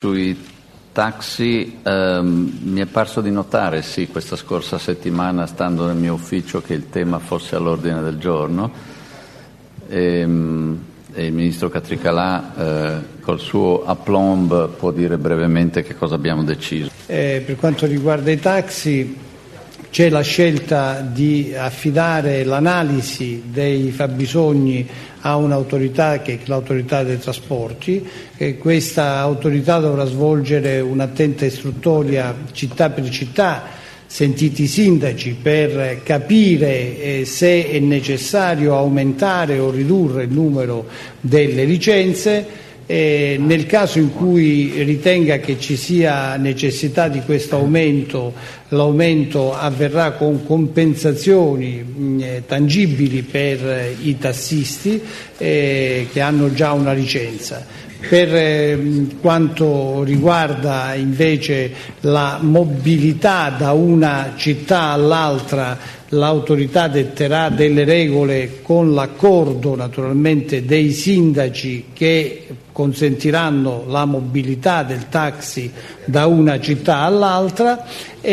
Sui taxi mi è parso di notare, sì, questa scorsa settimana, stando nel mio ufficio, che il tema fosse all'ordine del giorno e il Ministro Catricalà col suo aplomb può dire brevemente che cosa abbiamo deciso. Per quanto riguarda i taxi, c'è la scelta di affidare l'analisi dei fabbisogni a un'autorità che è l'autorità dei trasporti. Questa autorità dovrà svolgere un'attenta istruttoria città per città, sentiti i sindaci, per capire se è necessario aumentare o ridurre il numero delle licenze. Nel caso in cui ritenga che ci sia necessità di questo aumento, l'aumento avverrà con compensazioni tangibili per i tassisti che hanno già una licenza. Per quanto riguarda invece la mobilità da una città all'altra, l'autorità detterà delle regole con l'accordo naturalmente dei sindaci che consentiranno la mobilità del taxi da una città all'altra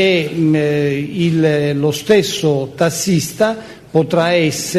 e lo stesso tassista potrà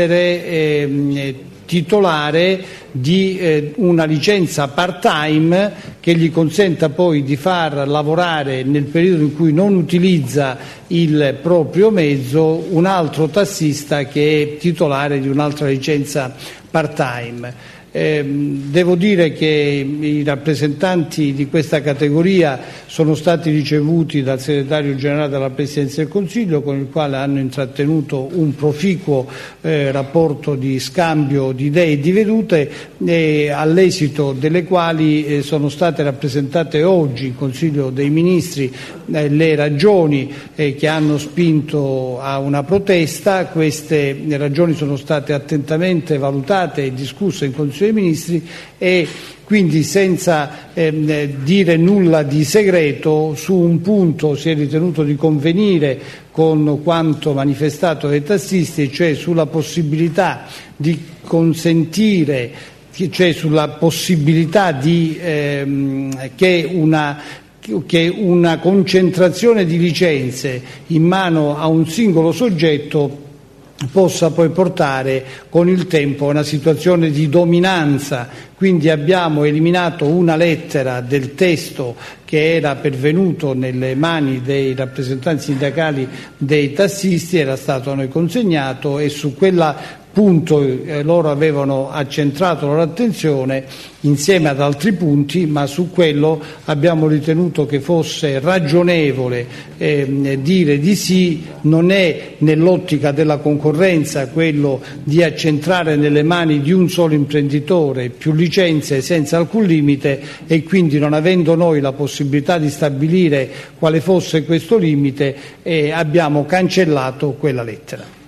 essere titolare di una licenza part-time che gli consenta poi di far lavorare nel periodo in cui non utilizza il proprio mezzo un altro tassista che è titolare di un'altra licenza part-time. Devo dire che i rappresentanti di questa categoria sono stati ricevuti dal segretario generale della Presidenza del Consiglio, con il quale hanno intrattenuto un proficuo rapporto di scambio di idee e di vedute, all'esito delle quali sono state rappresentate oggi in Consiglio dei Ministri le ragioni che hanno spinto a una protesta. Queste ragioni sono state attentamente valutate e discusse in Consiglio dei Ministri e quindi, senza dire nulla di segreto, su un punto si è ritenuto di convenire con quanto manifestato dai tassisti, cioè sulla possibilità di consentire, cioè sulla possibilità di che una concentrazione di licenze in mano a un singolo soggetto possa poi portare con il tempo a una situazione di dominanza. Quindi abbiamo eliminato una lettera del testo che era pervenuto nelle mani dei rappresentanti sindacali dei tassisti, era stato a noi consegnato e su quella punto loro avevano accentrato la loro attenzione insieme ad altri punti, ma su quello abbiamo ritenuto che fosse ragionevole dire di sì. Non è nell'ottica della concorrenza quello di accentrare nelle mani di un solo imprenditore più licenze senza alcun limite e quindi, non avendo noi la possibilità di stabilire quale fosse questo limite, abbiamo cancellato quella lettera.